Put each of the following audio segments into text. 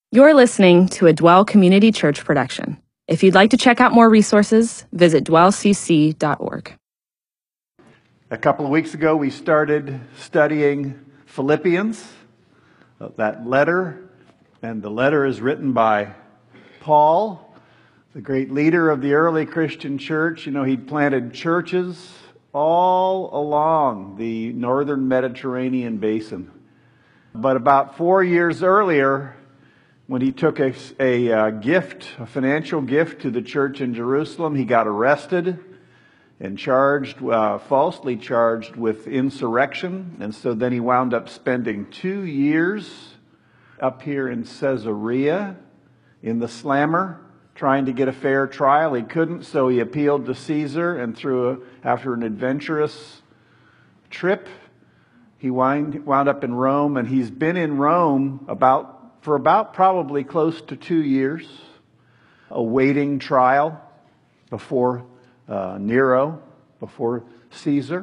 You're listening to a Dwell Community Church production. If you'd like to check out more resources, visit dwellcc.org. A couple of weeks ago, we started studying Philippians, that letter, and the letter is written by Paul, the great leader of the early Christian church. You know, he planted churches all along the northern Mediterranean basin. But about 4 years earlier, when he took a financial gift to the church in Jerusalem, he got arrested and falsely charged with insurrection. And so then he wound up spending 2 years up here in Caesarea in the slammer, trying to get a fair trial. He couldn't, so he appealed to Caesar, and after an adventurous trip, he wound up in Rome, and he's been in Rome for about probably close to 2 years, awaiting trial before Nero, before Caesar.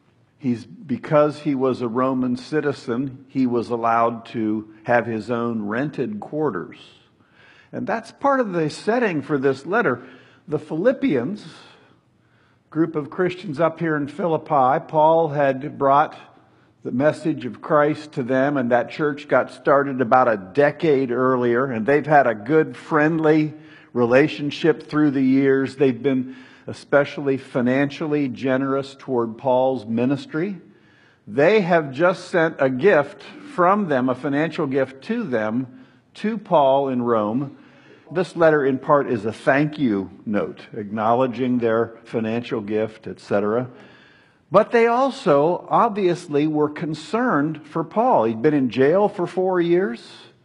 Because he was a Roman citizen, he was allowed to have his own rented quarters. And that's part of the setting for this letter. The Philippians, group of Christians up here in Philippi, Paul had brought the message of Christ to them, and that church got started about a decade earlier, and they've had a good, friendly relationship through the years. They've been especially financially generous toward Paul's ministry. They have just sent a gift from them, a financial gift to them, to Paul in Rome. This letter in part is a thank you note, acknowledging their financial gift, etc. But they also obviously were concerned for Paul. He'd been in jail for 4 years.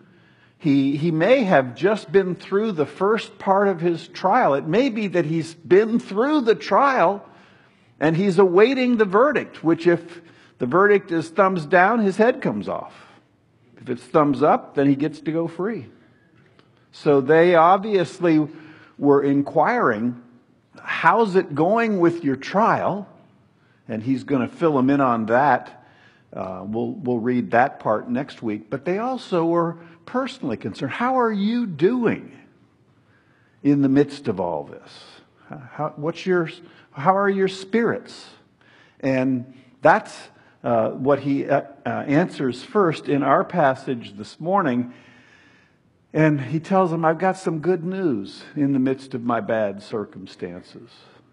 He may have just been through the first part of his trial. It may be that he's been through the trial and he's awaiting the verdict, which if the verdict is thumbs down, his head comes off. If it's thumbs up, then he gets to go free. So they obviously were inquiring, how's it going with your trial? And he's going to fill them in on that. We'll read that part next week. But they also were personally concerned. How are you doing in the midst of all this? How are your spirits? And that's what he answers first in our passage this morning. And he tells them, I've got some good news in the midst of my bad circumstances.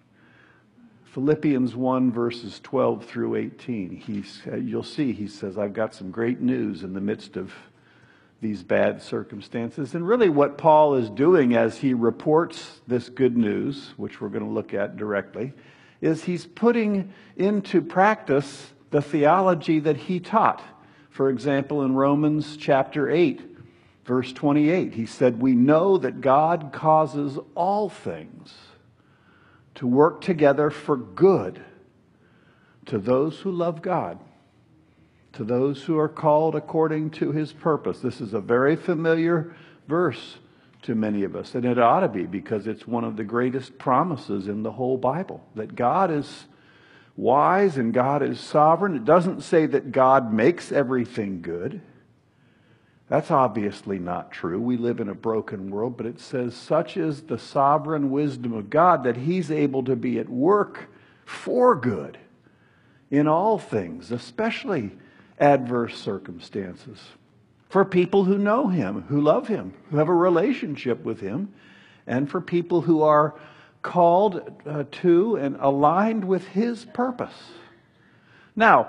Philippians 1 verses 12 through 18. You'll see he says, I've got some great news in the midst of these bad circumstances. And really what Paul is doing as he reports this good news, which we're going to look at directly, is he's putting into practice the theology that he taught. For example, in Romans chapter 8, verse 28, he said, we know that God causes all things to work together for good to those who love God, to those who are called according to His purpose. This is a very familiar verse to many of us, and it ought to be, because it's one of the greatest promises in the whole Bible, that God is wise and God is sovereign. It doesn't say that God makes everything good. That's obviously not true. We live in a broken world, but it says such is the sovereign wisdom of God that He's able to be at work for good in all things, especially adverse circumstances, for people who know Him, who love Him, who have a relationship with Him, and for people who are called to and aligned with His purpose. Now,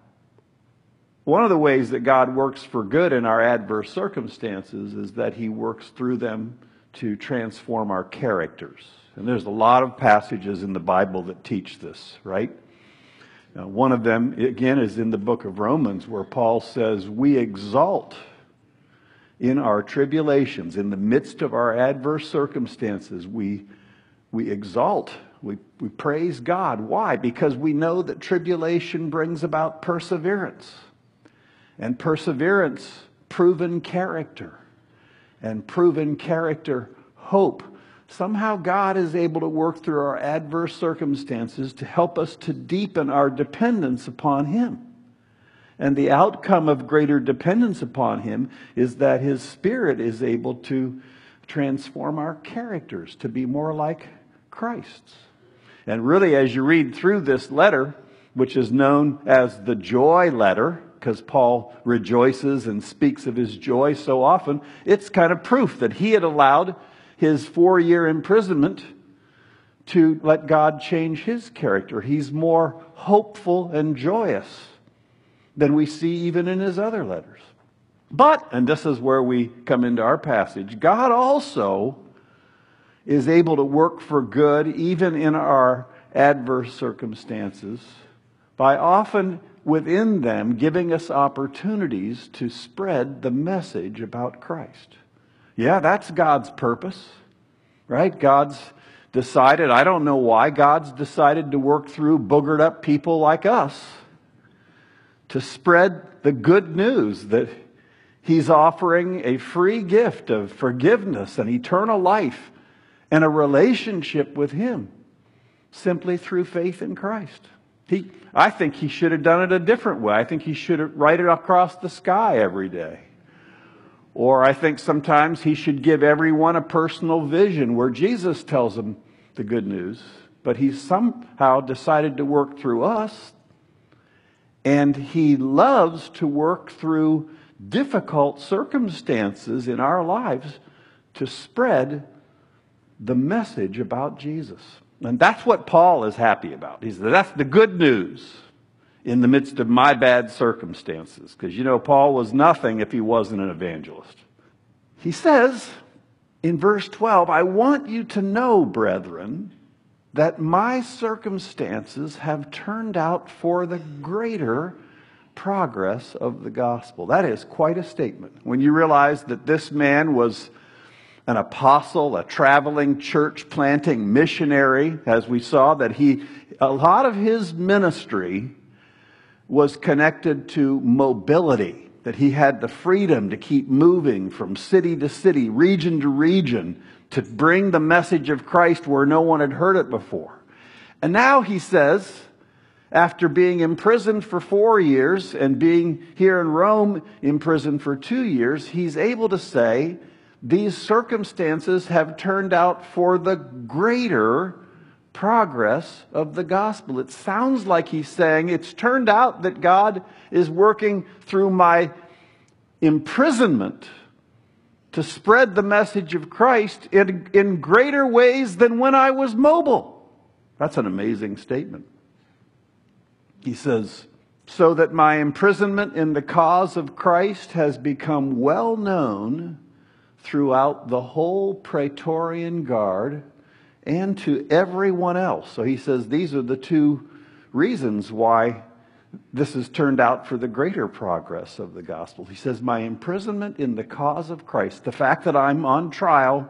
one of the ways that God works for good in our adverse circumstances is that He works through them to transform our characters. And there's a lot of passages in the Bible that teach this, right? Now, one of them, again, is in the book of Romans, where Paul says, we exalt in our tribulations, in the midst of our adverse circumstances. We exalt, we praise God. Why? Because we know that tribulation brings about perseverance. And perseverance, proven character. And proven character, hope. Somehow God is able to work through our adverse circumstances to help us to deepen our dependence upon Him. And the outcome of greater dependence upon Him is that His Spirit is able to transform our characters to be more like Christ's. And really, as you read through this letter, which is known as the joy letter, because Paul rejoices and speaks of his joy so often, it's kind of proof that he had allowed his 4-year imprisonment to let God change his character. He's more hopeful and joyous than we see even in his other letters. But, and this is where we come into our passage, God also is able to work for good even in our adverse circumstances by often within them giving us opportunities to spread the message about Christ. Yeah, that's God's purpose, right? God's decided, I don't know why, God's decided to work through boogered up people like us to spread the good news that He's offering a free gift of forgiveness and eternal life and a relationship with Him simply through faith in Christ. I think He should have done it a different way. I think He should have write it across the sky every day. Or I think sometimes He should give everyone a personal vision where Jesus tells them the good news. But He somehow decided to work through us. And He loves to work through difficult circumstances in our lives to spread the message about Jesus. And that's what Paul is happy about. He says, that's the good news in the midst of my bad circumstances. Because, Paul was nothing if he wasn't an evangelist. He says in verse 12, I want you to know, brethren, that my circumstances have turned out for the greater progress of the gospel. That is quite a statement. When you realize that this man was an apostle, a traveling church planting missionary, as we saw, that a lot of his ministry was connected to mobility, that he had the freedom to keep moving from city to city, region to region, to bring the message of Christ where no one had heard it before. And now he says, after being imprisoned for 4 years and being here in Rome imprisoned for 2 years, he's able to say, these circumstances have turned out for the greater progress of the gospel. It sounds like he's saying, it's turned out that God is working through my imprisonment to spread the message of Christ in greater ways than when I was mobile. That's an amazing statement. He says, so that my imprisonment in the cause of Christ has become well known throughout the whole Praetorian Guard and to everyone else. So he says these are the two reasons why this has turned out for the greater progress of the gospel. He says, my imprisonment in the cause of Christ, the fact that I'm on trial,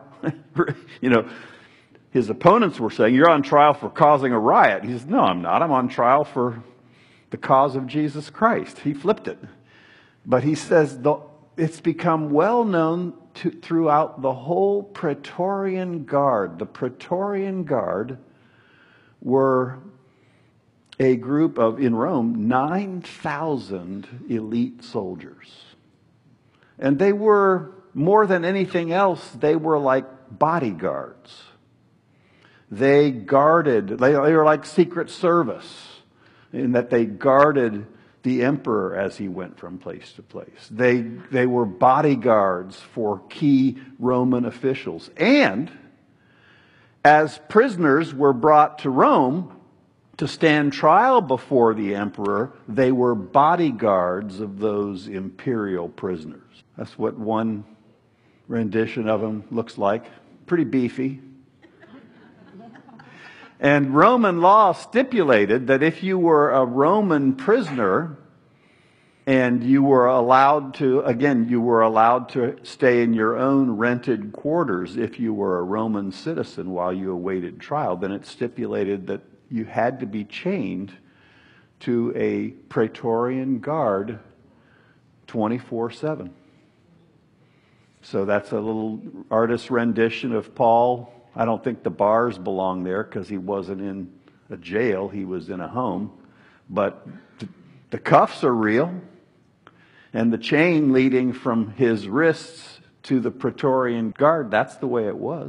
his opponents were saying, you're on trial for causing a riot. He says, no, I'm not. I'm on trial for the cause of Jesus Christ. He flipped it. But he says, it's become well known throughout the whole Praetorian Guard. The Praetorian Guard were a group of, in Rome, 9,000 elite soldiers. And they were, more than anything else, they were like bodyguards. They were like Secret Service, in that they guarded the emperor as he went from place to place. They were bodyguards for key Roman officials. And as prisoners were brought to Rome to stand trial before the emperor, they were bodyguards of those imperial prisoners. That's what one rendition of them looks like. Pretty beefy. And Roman law stipulated that if you were a Roman prisoner and you were allowed to stay in your own rented quarters if you were a Roman citizen while you awaited trial, then it stipulated that you had to be chained to a Praetorian Guard 24/7. So that's a little artist's rendition of Paul. I don't think the bars belong there because he wasn't in a jail. He was in a home. But the cuffs are real. and the chain leading from his wrists to the Praetorian Guard. That's the way it was.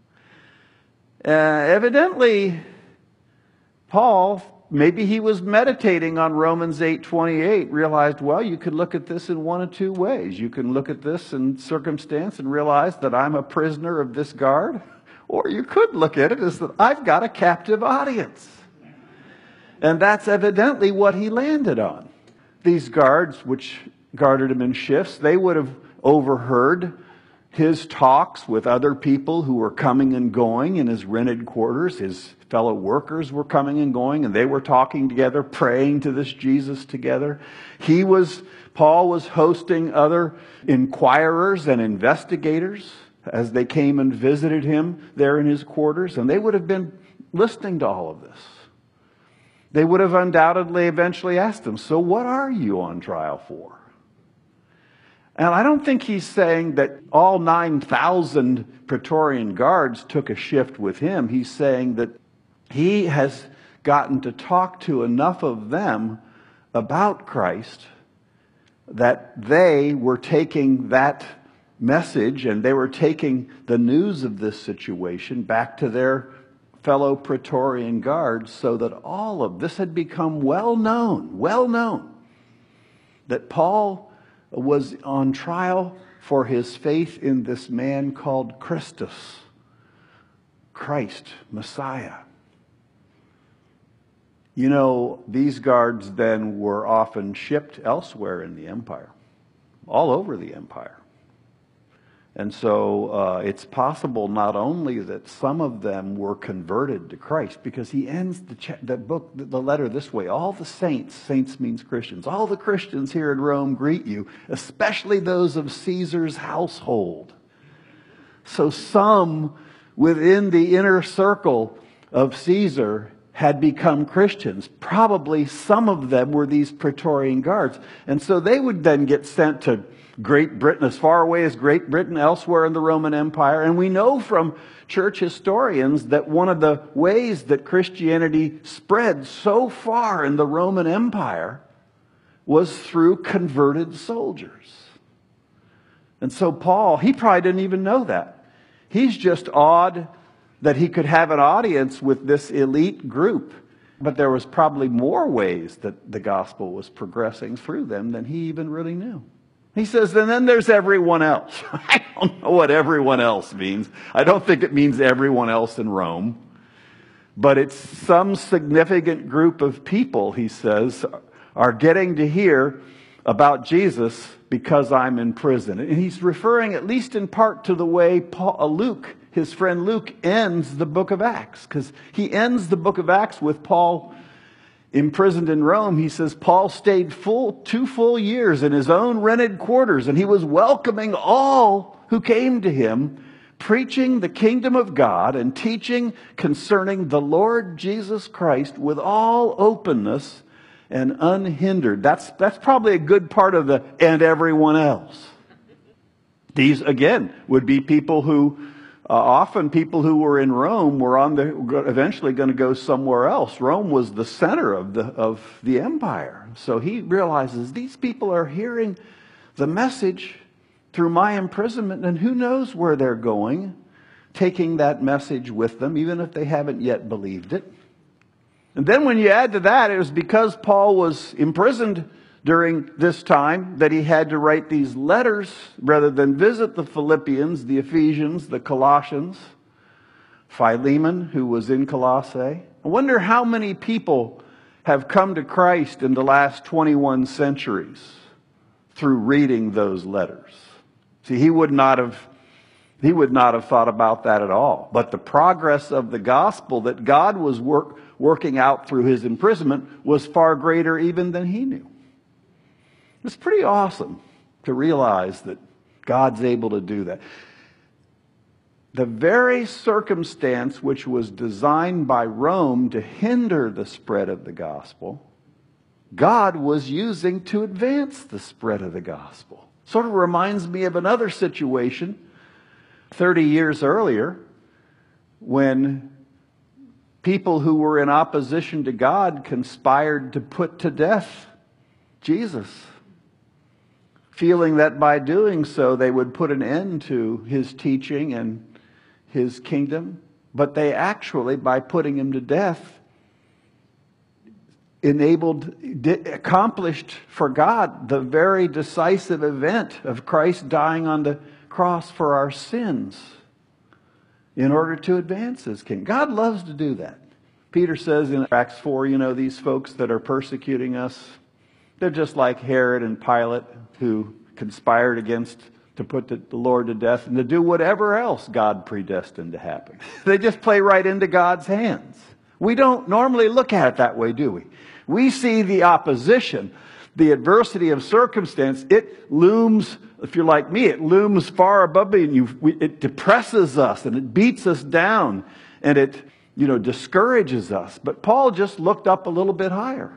Evidently, Paul, maybe he was meditating on Romans 8:28, realized, well, you could look at this in one of two ways. You can look at this in circumstance and realize that I'm a prisoner of this guard, or you could look at it as that I've got a captive audience. And that's evidently what he landed on. These guards, which guarded him in shifts, they would have overheard his talks with other people who were coming and going in his rented quarters. His fellow workers were coming and going, and they were talking together, praying to this Jesus together. Paul was hosting other inquirers and investigators as they came and visited him there in his quarters, and they would have been listening to all of this. They would have undoubtedly eventually asked him, so what are you on trial for? And I don't think he's saying that all 9,000 Praetorian guards took a shift with him. He's saying that he has gotten to talk to enough of them about Christ that they were taking that message and they were taking the news of this situation back to their fellow Praetorian guards, so that all of this had become well known, that Paul was on trial for his faith in this man called Christus, Christ, Messiah. You know, these guards then were often shipped elsewhere in the empire, all over the empire. And so it's possible not only that some of them were converted to Christ, because he ends the letter this way: all the saints means Christians, all the Christians here in Rome greet you, especially those of Caesar's household. So some within the inner circle of Caesar had become Christians. Probably some of them were these Praetorian guards. And so they would then get sent to Great Britain, as far away as Great Britain, elsewhere in the Roman Empire. And we know from church historians that one of the ways that Christianity spread so far in the Roman Empire was through converted soldiers. And so Paul, he probably didn't even know that. He's just awed that he could have an audience with this elite group. But there was probably more ways that the gospel was progressing through them than he even really knew. He says, and then there's everyone else. I don't know what everyone else means. I don't think it means everyone else in Rome. But it's some significant group of people, he says, are getting to hear about Jesus because I'm in prison. And he's referring, at least in part, to the way Luke, his friend Luke, ends the book of Acts. Because he ends the book of Acts with Paul imprisoned in Rome. He says Paul stayed 2 full years in his own rented quarters, and he was welcoming all who came to him, preaching the kingdom of God and teaching concerning the Lord Jesus Christ with all openness and unhindered. That's probably a good part of the and everyone else. These, again, would be people who often people who were in Rome were eventually going to go somewhere else. Rome was the center of the empire. So he realizes these people are hearing the message through my imprisonment, and who knows where they're going, taking that message with them, even if they haven't yet believed it. And then when you add to that, it was because Paul was imprisoned during this time that he had to write these letters rather than visit the Philippians, the Ephesians, the Colossians, Philemon, who was in Colossae. I wonder how many people have come to Christ in the last 21 centuries through reading those letters. See, he would not have thought about that at all. But the progress of the gospel that God was working out through his imprisonment was far greater even than he knew. It's pretty awesome to realize that God's able to do that. The very circumstance which was designed by Rome to hinder the spread of the gospel, God was using to advance the spread of the gospel. Sort of reminds me of another situation 30 years earlier when people who were in opposition to God conspired to put to death Jesus. feeling that by doing so they would put an end to his teaching and his kingdom. But they actually, by putting him to death, accomplished for God the very decisive event of Christ dying on the cross for our sins in order to advance his kingdom. God loves to do that. Peter says in Acts 4, these folks that are persecuting us, they're just like Herod and Pilate, who conspired to put the Lord to death and to do whatever else God predestined to happen. They just play right into God's hands. We don't normally look at it that way, do we? We see the opposition, the adversity of circumstance. It looms, if you're like me, it looms far above me, and it depresses us and it beats us down and it, discourages us. But Paul just looked up a little bit higher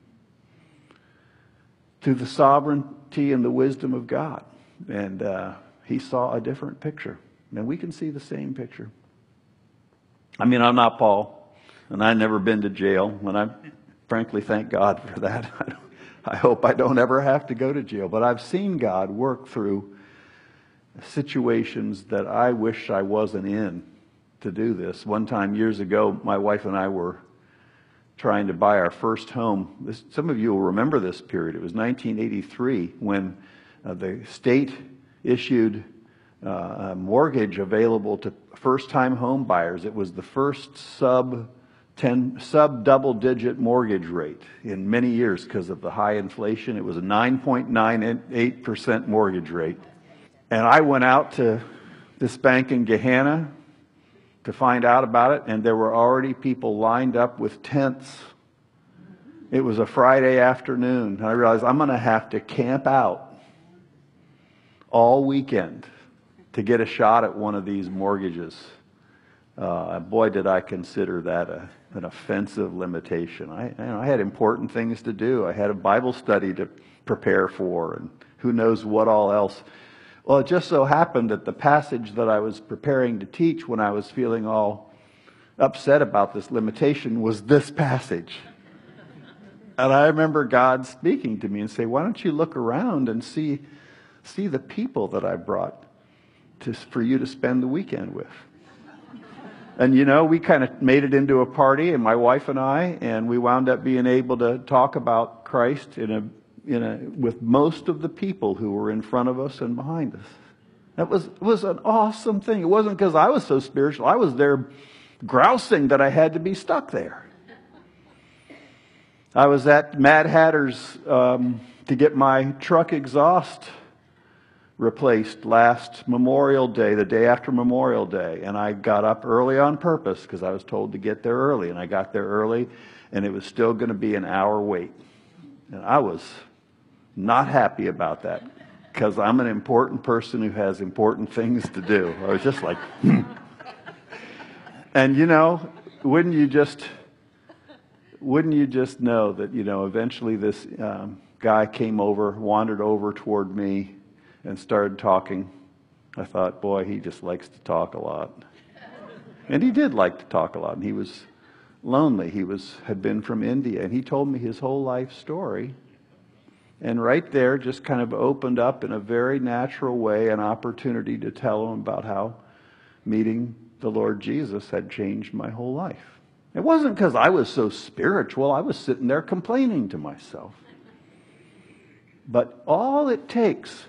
to the sovereignty and the wisdom of God. And he saw a different picture. And we can see the same picture. I'm not Paul, and I've never been to jail, and I frankly thank God for that. I hope I don't ever have to go to jail. But I've seen God work through situations that I wish I wasn't in to do this. One time years ago, my wife and I were trying to buy our first home. Some of you will remember this period. It was 1983 when the state issued a mortgage available to first-time home buyers. It was the first sub-double-digit mortgage rate in many years because of the high inflation. It was a 9.98% mortgage rate. And I went out to this bank in Gahanna to find out about it, and there were already people lined up with tents. It was a Friday afternoon, and I realized I'm going to have to camp out all weekend to get a shot at one of these mortgages. Boy, did I consider that an offensive limitation. I had important things to do. I had a Bible study to prepare for, and who knows what all else. Well, it just so happened that the passage that I was preparing to teach when I was feeling all upset about this limitation was this passage. And I remember God speaking to me and say, why don't you look around and see the people that I brought for you to spend the weekend with. And we kind of made it into a party, and my wife and I, and we wound up being able to talk about Christ with most of the people who were in front of us and behind us. That was an awesome thing. It wasn't because I was so spiritual. I was there grousing that I had to be stuck there. I was at Mad Hatter's to get my truck exhaust replaced last Memorial Day, the day after Memorial Day. And I got up early on purpose because I was told to get there early. And I got there early, and it was still going to be an hour wait. And I was not happy about that because I'm an important person who has important things to do. I was just like, And wouldn't you just know that, eventually this guy wandered over toward me and started talking. I thought, boy, he just likes to talk a lot. And he did like to talk a lot. And he was lonely. He had been from India. And he told me his whole life story. And right there just kind of opened up in a very natural way an opportunity to tell him about how meeting the Lord Jesus had changed my whole life. It wasn't because I was so spiritual. I was sitting there complaining to myself. But all it takes,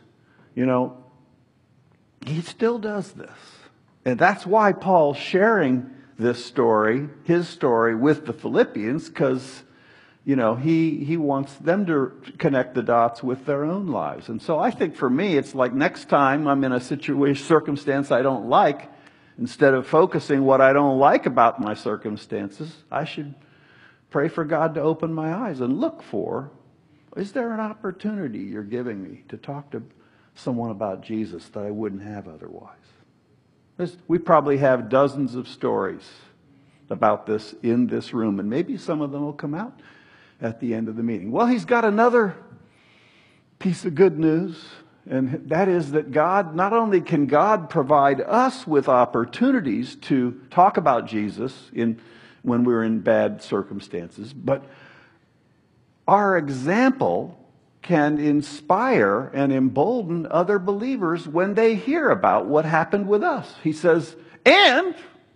he still does this. And that's why Paul's sharing this story, his story, with the Philippians, because, he wants them to connect the dots with their own lives. And so I think for me, it's like next time I'm in a circumstance I don't like, instead of focusing what I don't like about my circumstances, I should pray for God to open my eyes and look for, is there an opportunity you're giving me to talk to someone about Jesus that I wouldn't have otherwise? We probably have dozens of stories about this in this room, and maybe some of them will come out at the end of the meeting. Well, he's got another piece of good news, and that is that not only can God provide us with opportunities to talk about Jesus when we're in bad circumstances, but our example can inspire and embolden other believers when they hear about what happened with us. He says, and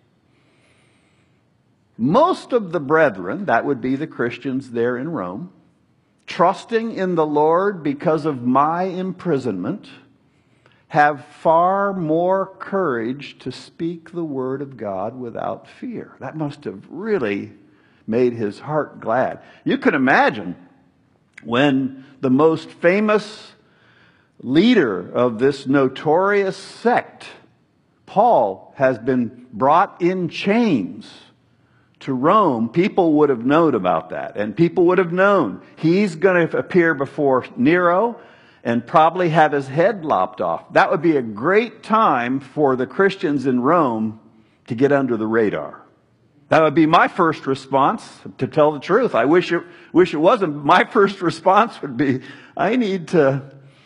most of the brethren, that would be the Christians there in Rome, trusting in the Lord because of my imprisonment, have far more courage to speak the word of God without fear. That must have really made his heart glad. You can imagine when the most famous leader of this notorious sect, Paul, has been brought in chains to Rome, people would have known about that. And people would have known he's going to appear before Nero and probably have his head lopped off. That would be a great time for the Christians in Rome to get under the radar. That would be my first response, to tell the truth. I wish it wasn't. My first response would be, I need to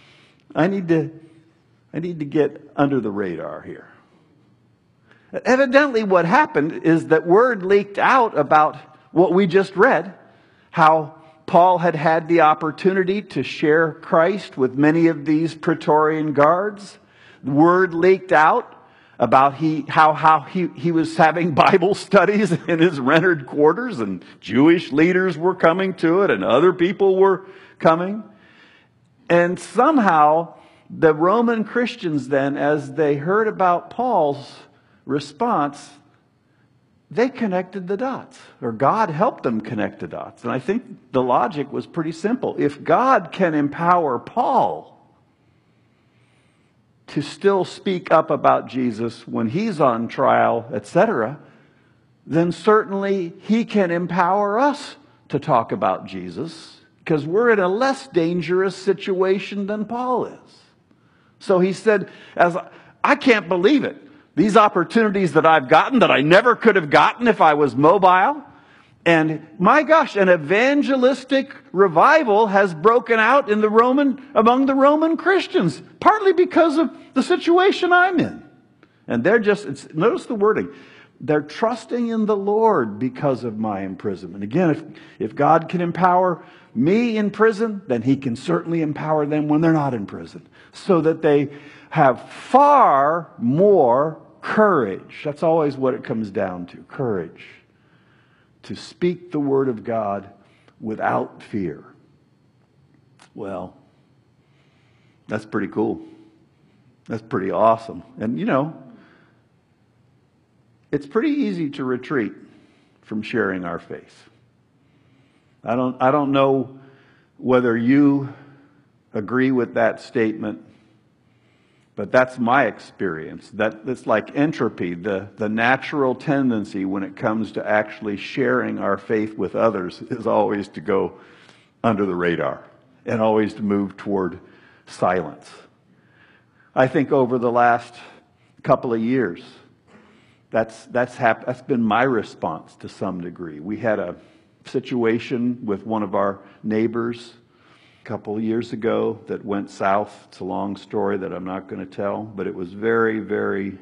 get under the radar here. Evidently what happened is that word leaked out about what we just read, how Paul had had the opportunity to share Christ with many of these Praetorian guards. Word leaked out about how he was having Bible studies in his rented quarters, and Jewish leaders were coming to it and other people were coming. And somehow the Roman Christians then, as they heard about Paul's response, they connected the dots, or God helped them connect the dots. And I think the logic was pretty simple. If God can empower Paul to still speak up about Jesus when he's on trial, etc., then certainly he can empower us to talk about Jesus, because we're in a less dangerous situation than Paul is. So he said, I can't believe it. These opportunities that I've gotten that I never could have gotten if I was mobile. And my gosh, an evangelistic revival has broken out among the Roman Christians, partly because of the situation I'm in. And they're notice the wording. They're trusting in the Lord because of my imprisonment. Again, if God can empower me in prison, then he can certainly empower them when they're not in prison, so that they have far more courage. That's always what it comes down to, courage. To speak the word of God without fear. Well, that's pretty cool. That's pretty awesome. And it's pretty easy to retreat from sharing our faith. I don't know whether you agree with that statement, but that's my experience. It's like entropy, the natural tendency when it comes to actually sharing our faith with others is always to go under the radar and always to move toward silence. I think over the last couple of years, that's been my response to some degree. We had a situation with one of our neighbors a couple of years ago that went south. It's a long story that I'm not going to tell, but it was very, very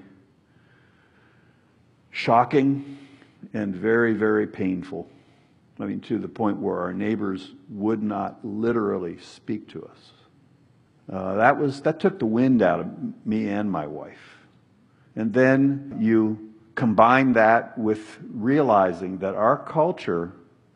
shocking and very, very painful. I mean, to the point where our neighbors would not literally speak to us. That took the wind out of me and my wife. And then you combine that with realizing that our culture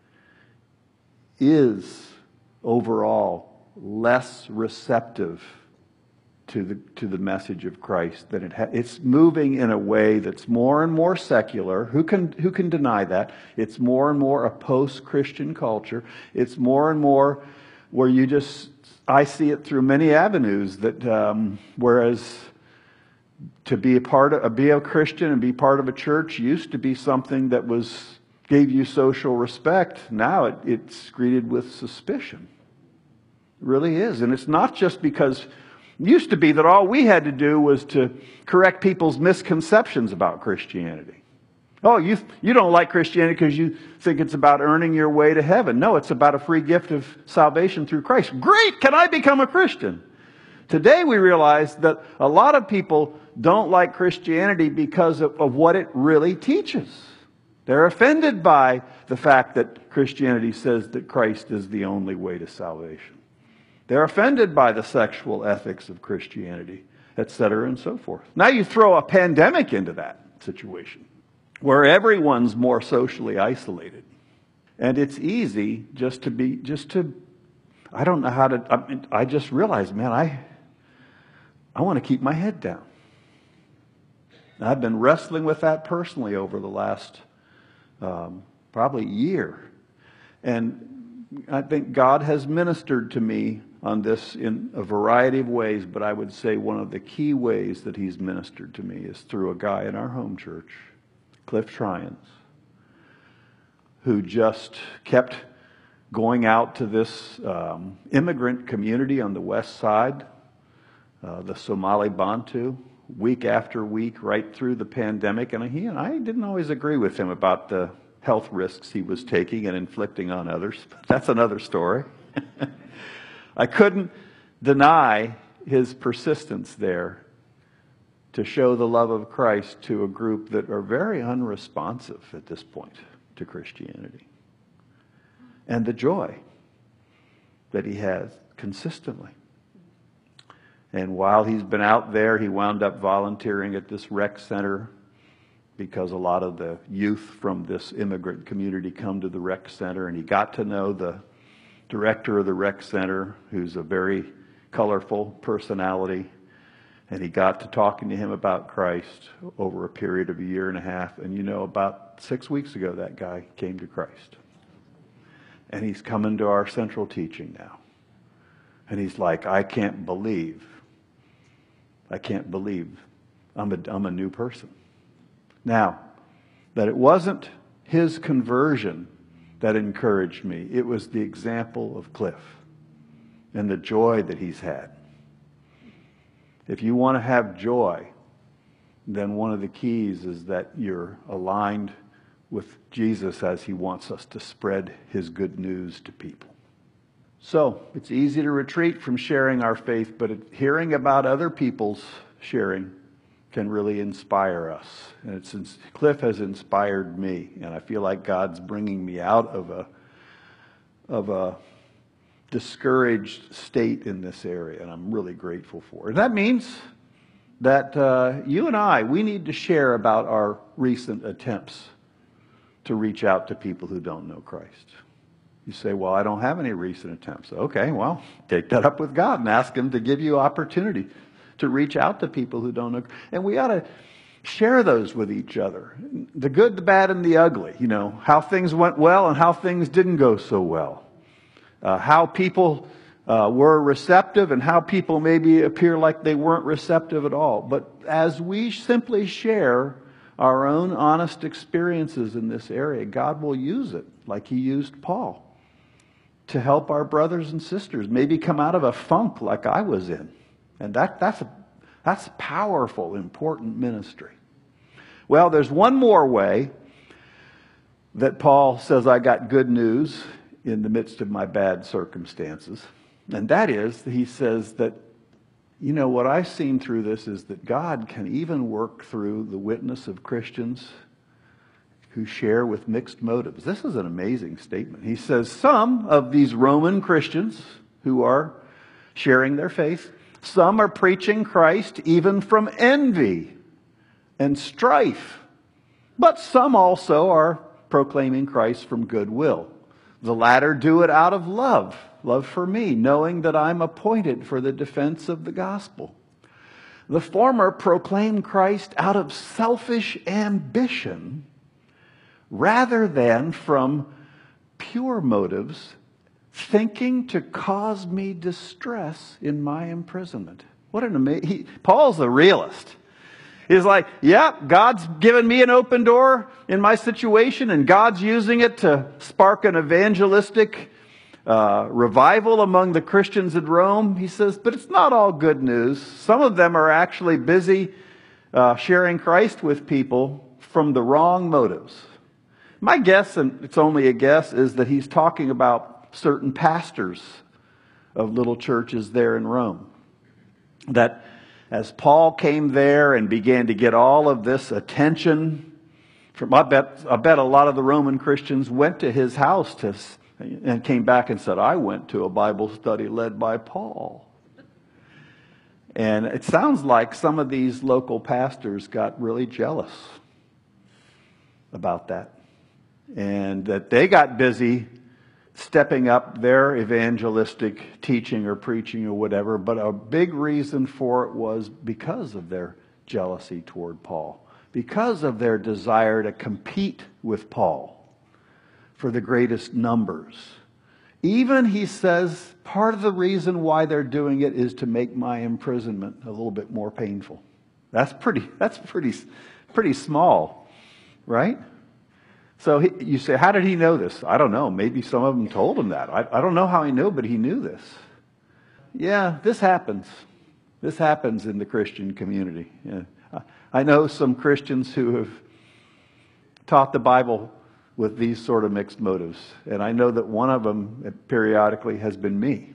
is overall less receptive to the message of Christ than it's moving in a way that's more and more secular. Who can deny that? It's more and more a post-Christian culture. It's more and more where I see it through many avenues that whereas to be a Christian and be part of a church used to be something that gave you social respect. Now it's greeted with suspicion. It really is. And it's not just because it used to be that all we had to do was to correct people's misconceptions about Christianity. Oh, you don't like Christianity because you think it's about earning your way to heaven. No, it's about a free gift of salvation through Christ. Great! Can I become a Christian? Today we realize that a lot of people don't like Christianity because of what it really teaches. They're offended by the fact that Christianity says that Christ is the only way to salvation. They're offended by the sexual ethics of Christianity, etc., and so forth. Now you throw a pandemic into that situation where everyone's more socially isolated. And it's easy I don't know how to, I just realized, man, I want to keep my head down. And I've been wrestling with that personally over the last probably year. And I think God has ministered to me on this in a variety of ways, but I would say one of the key ways that He's ministered to me is through a guy in our home church, Cliff Tryons, who just kept going out to this immigrant community on the west side, the Somali Bantu, week after week, right through the pandemic. And I didn't always agree with him about the health risks he was taking and inflicting on others. But that's another story. I couldn't deny his persistence there to show the love of Christ to a group that are very unresponsive at this point to Christianity. And the joy that he has consistently. And while he's been out there, he wound up volunteering at this rec center because a lot of the youth from this immigrant community come to the rec center. And he got to know the director of the rec center, who's a very colorful personality. And he got to talking to him about Christ over a period of a year and a half. And about 6 weeks ago, that guy came to Christ. And he's coming to our central teaching now. And he's like, I can't believe I'm a new person. Now, that it wasn't his conversion that encouraged me. It was the example of Cliff and the joy that he's had. If you want to have joy, then one of the keys is that you're aligned with Jesus as He wants us to spread His good news to people. So, it's easy to retreat from sharing our faith, but hearing about other people's sharing can really inspire us. And Cliff has inspired me, and I feel like God's bringing me out of a discouraged state in this area, and I'm really grateful for it. And that means that you and we need to share about our recent attempts to reach out to people who don't know Christ. You say, well, I don't have any recent attempts. Okay, well, take that up with God and ask Him to give you opportunity to reach out to people who don't know. And we ought to share those with each other. The good, the bad, and the ugly. How things went well and how things didn't go so well. How people were receptive and how people maybe appear like they weren't receptive at all. But as we simply share our own honest experiences in this area, God will use it like He used Paul to help our brothers and sisters maybe come out of a funk like I was in. And that's powerful, important ministry. Well, there's one more way that Paul says I got good news in the midst of my bad circumstances. And that is, he says that, what I've seen through this is that God can even work through the witness of Christians who share with mixed motives. This is an amazing statement. He says some of these Roman Christians who are sharing their faith, some are preaching Christ even from envy and strife. But some also are proclaiming Christ from goodwill. The latter do it out of love for me, knowing that I'm appointed for the defense of the gospel. The former proclaim Christ out of selfish ambition rather than from pure motives, thinking to cause me distress in my imprisonment. What an amazing... Paul's a realist. He's like, God's given me an open door in my situation, and God's using it to spark an evangelistic revival among the Christians in Rome. He says, but it's not all good news. Some of them are actually busy sharing Christ with people from the wrong motives. My guess, and it's only a guess, is that he's talking about certain pastors of little churches there in Rome. That as Paul came there and began to get all of this attention from, I bet a lot of the Roman Christians went to his house to and came back and said, I went to a Bible study led by Paul. And it sounds like some of these local pastors got really jealous about that. And that they got busy stepping up their evangelistic teaching or preaching or whatever. But a big reason for it was because of their jealousy toward Paul. Because of their desire to compete with Paul for the greatest numbers. Even, he says, part of the reason why they're doing it is to make my imprisonment a little bit more painful. That's pretty small, right? So you say, how did he know this? I don't know. Maybe some of them told him that. I don't know how he knew, but he knew this. Yeah, this happens. This happens in the Christian community. Yeah. I know some Christians who have taught the Bible with these sort of mixed motives. And I know that one of them periodically has been me.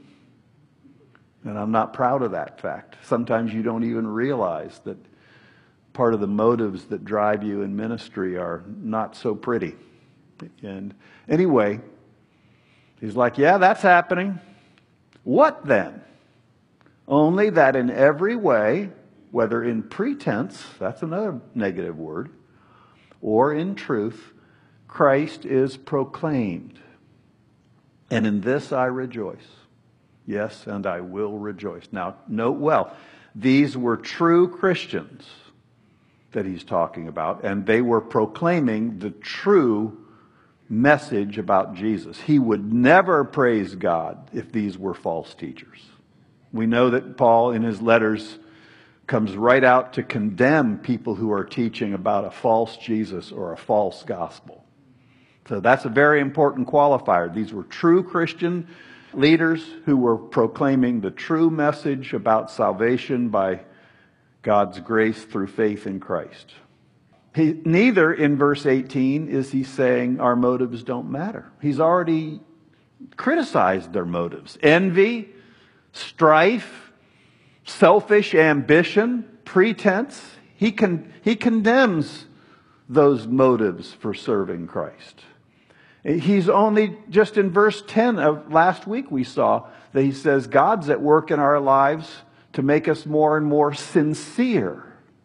And I'm not proud of that fact. Sometimes you don't even realize that part of the motives that drive you in ministry are not so pretty. And anyway, he's like, yeah, that's happening. What then? Only that in every way, whether in pretense, that's another negative word, or in truth, Christ is proclaimed. And in this I rejoice. Yes, and I will rejoice. Now, note well, these were true Christians that he's talking about, and they were proclaiming the true message about Jesus. He would never praise God if these were false teachers. We know that Paul, in his letters, comes right out to condemn people who are teaching about a false Jesus or a false gospel. So that's a very important qualifier. These were true Christian leaders who were proclaiming the true message about salvation by God's grace through faith in Christ. Neither in verse 18 is he saying our motives don't matter. He's already criticized their motives. Envy, strife, selfish ambition, pretense. He condemns those motives for serving Christ. He's only, just in verse 10 of last week we saw that he says God's at work in our lives to make us more and more sincere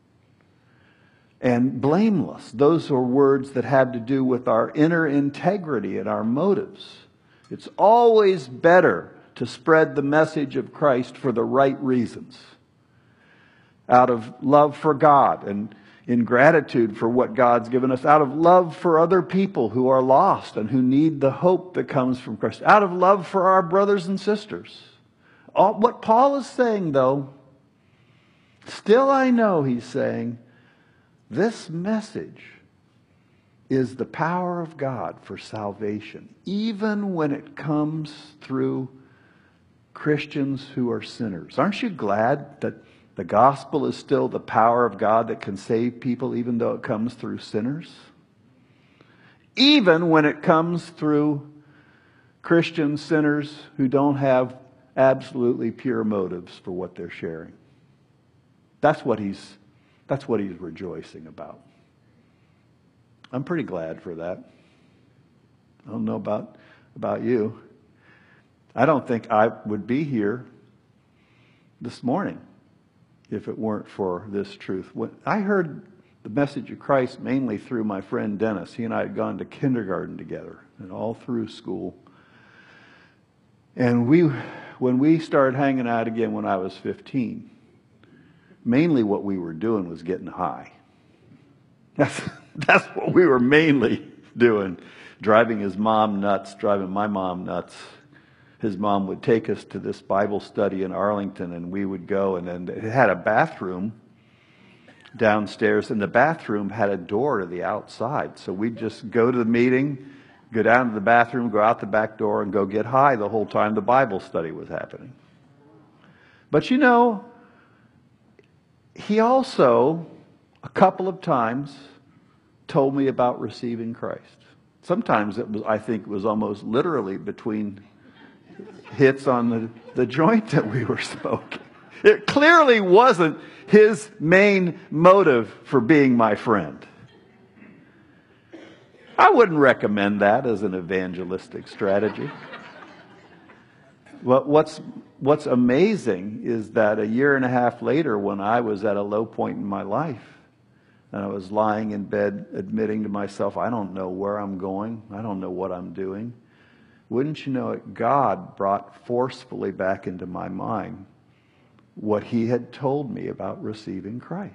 and blameless. Those are words that have to do with our inner integrity and our motives. It's always better to spread the message of Christ for the right reasons. Out of love for God and in gratitude for what God's given us, out of love for other people who are lost and who need the hope that comes from Christ, out of love for our brothers and sisters. What Paul is saying, though, still I know, he's saying, this message is the power of God for salvation, even when it comes through Christians who are sinners. Aren't you glad that the gospel is still the power of God that can save people even though it comes through sinners? Even when it comes through Christian sinners who don't have absolutely pure motives for what they're sharing. That's what he's rejoicing about. I'm pretty glad for that. I don't know about you. I don't think I would be here this morning if it weren't for this truth. When I heard the message of Christ mainly through my friend Dennis. He and I had gone to kindergarten together and all through school. And when we started hanging out again when I was 15, mainly what we were doing was getting high. That's what we were mainly doing. Driving his mom nuts, driving my mom nuts. His mom would take us to this Bible study in Arlington, and we would go, and then it had a bathroom downstairs, and the bathroom had a door to the outside. So we'd just go to the meeting, go down to the bathroom, go out the back door, and go get high the whole time the Bible study was happening. But you know, he also, a couple of times, told me about receiving Christ. Sometimes I think it was almost literally between hits on the joint that we were smoking. It clearly wasn't his main motive for being my friend. I wouldn't recommend that as an evangelistic strategy. Well, what's amazing is that a year and a half later, when I was at a low point in my life, and I was lying in bed admitting to myself, I don't know where I'm going, I don't know what I'm doing, wouldn't you know it, God brought forcefully back into my mind what He had told me about receiving Christ.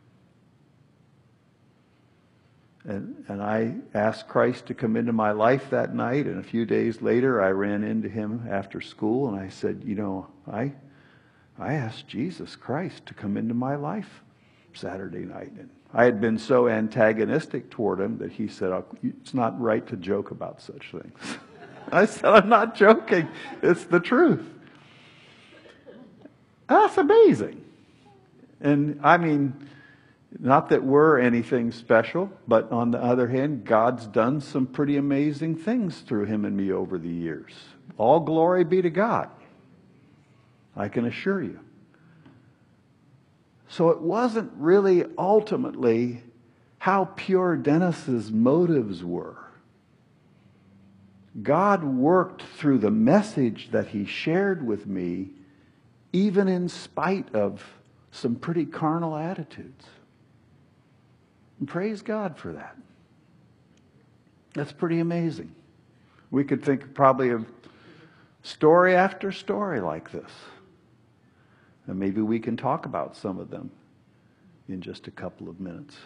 And I asked Christ to come into my life that night, and a few days later I ran into Him after school, and I said, you know, I asked Jesus Christ to come into my life Saturday night. And I had been so antagonistic toward Him that He said, oh, it's not right to joke about such things. I said, I'm not joking. It's the truth. That's amazing. And I mean, not that we're anything special, but on the other hand, God's done some pretty amazing things through Him and me over the years. All glory be to God, I can assure you. So it wasn't really ultimately how pure Dennis's motives were. God worked through the message that He shared with me, even in spite of some pretty carnal attitudes. And praise God for that. That's pretty amazing. We could think probably of story after story like this. And maybe we can talk about some of them in just a couple of minutes.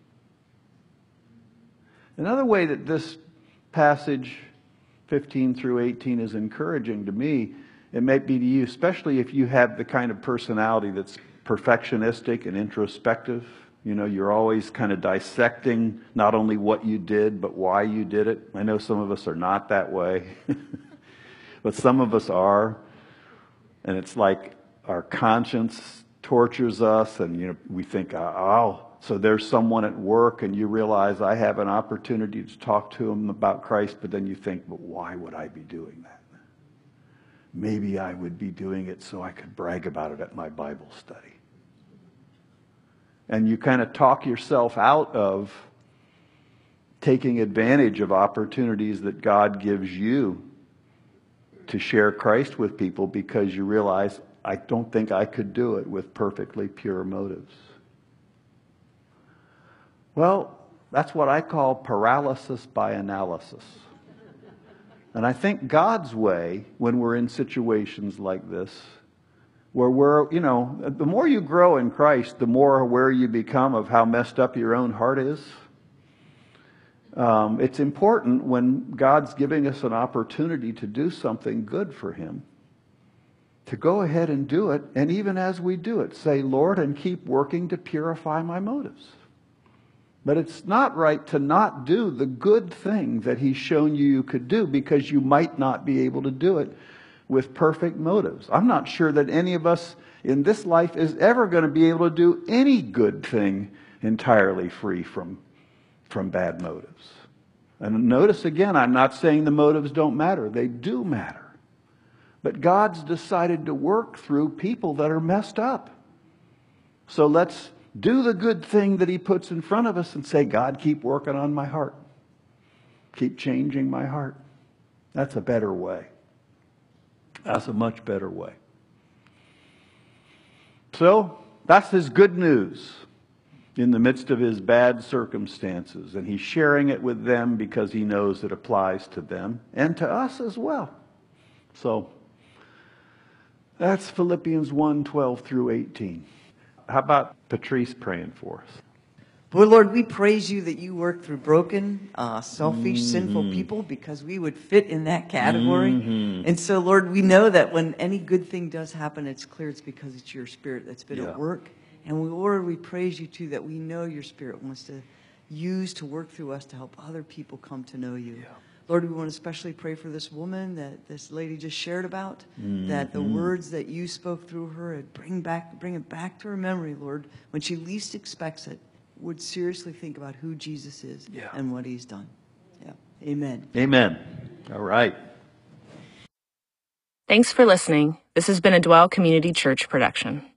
Another way that this passage 15 through 18 is encouraging to me, it might be to you, especially if you have the kind of personality that's perfectionistic and introspective. You know, you're always kind of dissecting not only what you did, but why you did it. I know some of us are not that way, but some of us are. And it's like our conscience tortures us, and you know, we think, oh, so there's someone at work, and you realize I have an opportunity to talk to him about Christ, but then you think, but why would I be doing that? Maybe I would be doing it so I could brag about it at my Bible study. And you kind of talk yourself out of taking advantage of opportunities that God gives you to share Christ with people because you realize, I don't think I could do it with perfectly pure motives. Well, that's what I call paralysis by analysis. And I think God's way, when we're in situations like this, where we're, you know, the more you grow in Christ, the more aware you become of how messed up your own heart is. It's important when God's giving us an opportunity to do something good for Him, to go ahead and do it, and even as we do it, say, Lord, and keep working to purify my motives. But it's not right to not do the good thing that He's shown you could do because you might not be able to do it with perfect motives. I'm not sure that any of us in this life is ever going to be able to do any good thing entirely free from bad motives. And notice again, I'm not saying the motives don't matter. They do matter. But God's decided to work through people that are messed up. So let's do the good thing that He puts in front of us and say, God, keep working on my heart. Keep changing my heart. That's a better way. That's a much better way. So, that's His good news in the midst of His bad circumstances. And He's sharing it with them because He knows it applies to them and to us as well. So, that's Philippians 1:12 through 18. How about Patrice praying for us? Well, Lord, we praise You that You work through broken, selfish, sinful people because we would fit in that category. And so, Lord, we know that when any good thing does happen, it's clear it's because it's Your Spirit that's been at work. And Lord, we praise You, too, that we know Your Spirit wants to use to work through us to help other people come to know You. Lord, we want to especially pray for this woman that this lady just shared about, that the words that You spoke through her would bring it back to her memory, Lord, when she least expects it, would seriously think about who Jesus is and what He's done. Amen. Amen. All right. Thanks for listening. This has been a Dwell Community Church production.